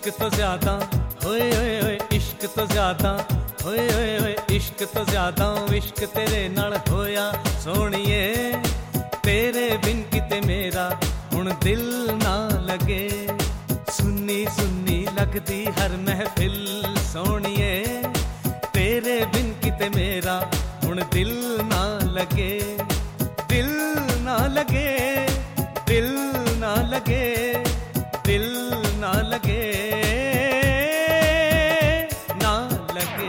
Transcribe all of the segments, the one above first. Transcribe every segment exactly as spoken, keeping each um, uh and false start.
इश्क तो ज्यादा होए होए होए, इश्क तो ज्यादा होए होए होए, इश्क तो ज्यादा इश्क तेरे नाल होया सोहणीए। तेरे बिन किते मेरा हुण दिल ना लगे, सुन्नी सुन्नी लगदी हर महफिल सोहणीए। तेरे बिन किते मेरा हुण दिल ना लगे, दिल ना लगे, दिल ना लगे, दिल ना लगे, ना लगे।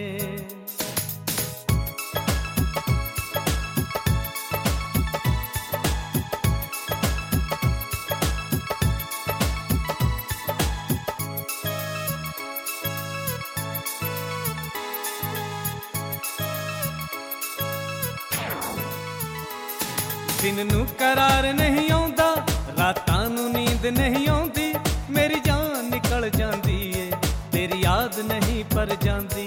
दिन नू करार नहीं आउंदा, रातां नू नींद नहीं आउंदी, मेरी जान निकल जांदी ए तेरी याद नहीं पर जांदी।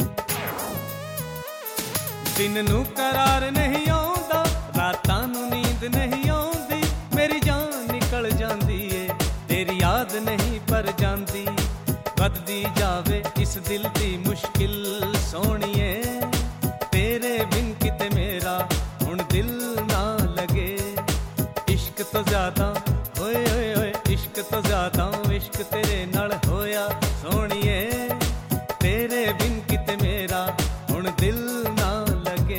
दिन नू करार नहीं आउंदा, रातां नू नींद नहीं आउंदी, मेरी जान निकल जांदी ए तेरी याद नहीं पर जांदी। बददी जावे इस दिल दी मुश्किल सोहणीए, तेरे बिन किते मेरा हुण दिल ना लगे। इश्क तो ज्यादा होए होए होए, इश्क तो ज्यादा इश्क तेरे नाल होया सोहणीए। तेरे बिन किते मेरा हुण दिल ना लगे।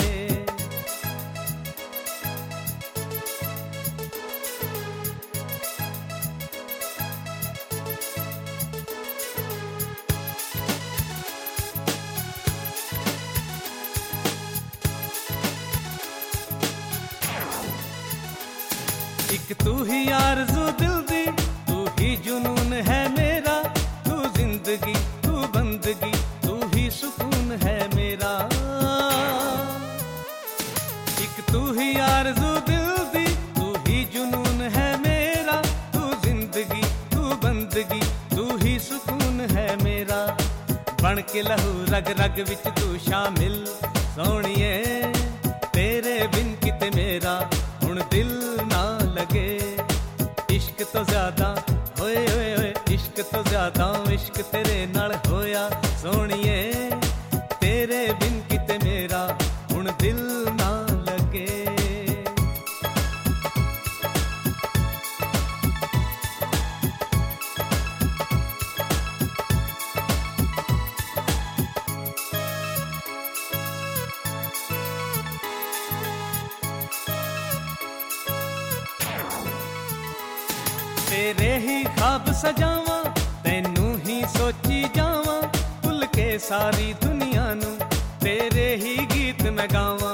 एक तू ही आरज़ू दिल दी, तू ही जुनून है मेरा, तू जिंदगी तू बंदगी तू ही सुकून है मेरा। एक तू ही आरज़ू दिल दी, तू ही जुनून है मेरा, तू जिंदगी तू बंदगी तू ही सुकून है मेरा। बन के लहू रग रग विच तू शामिल सोहणीए, तेरे बिन किते मेरा हुण दिल ना लगे। इश्क तो ज्यादा होए होए होए, इश्क तो ज्यादा इश्क तेरे नाल होया सोहणीए। तेरे बिन किते मेरा हुण दिल ना लगे। तेरे ही ख्वाब सजावा, तैनू ही सोची जावा, भुल के सारी दुनिया नू तेरे ही गीत मैं गावा।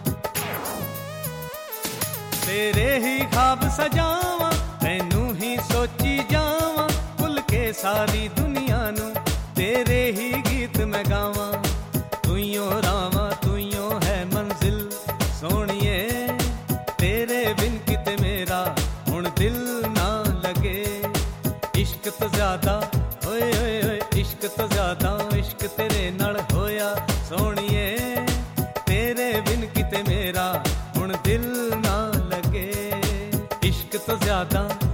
तेरे ही ख्वाब सजावा, तैनू ही सोची जावा, भुल के सारी दुनिया नू तेरे ही गीत मैं गावा। तुइयों रावा तुइयों है मंजिल सोहणीए, तेरे बिन किते मेरा हुण दिल ना लगे। इश्क तो ज्यादा होए होए होए, इश्क तो ज्यादा इश्क तेरे नाल होया सोहणीए। तेरे बिन किते मेरा हुण दिल ना लगे। इश्क तो ज्यादा